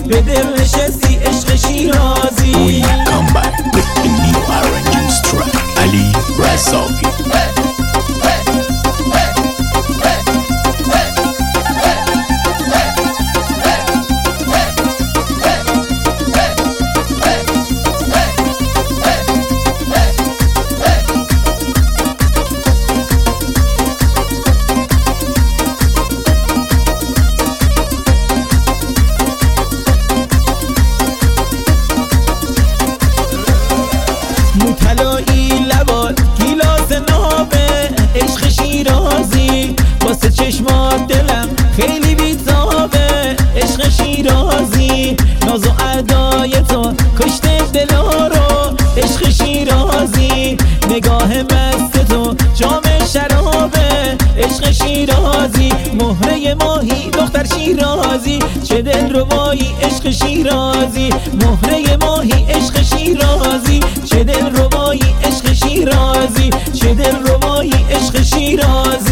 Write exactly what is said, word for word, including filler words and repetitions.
به دل نشستی عشق شیرازی. We come back with the new arrangements track علی رزاقی. موطلایی لبات گیلاس نابه عشق شیرازی، واسه چشمات دلم خیلی بیتابه عشق شیرازی. ناز و ادای تو کشته دلا رو عشق شیرازی. نگاه مست تو جام شرابه عشق شیرازی. مهره ماهی دختر شیرازی، چه دل ربایی عشق شیرازی. مهره ماهی عشق شیرازی، چه دل ربایی عشق شیرازی. چه دل ربایی عشق شیرازی.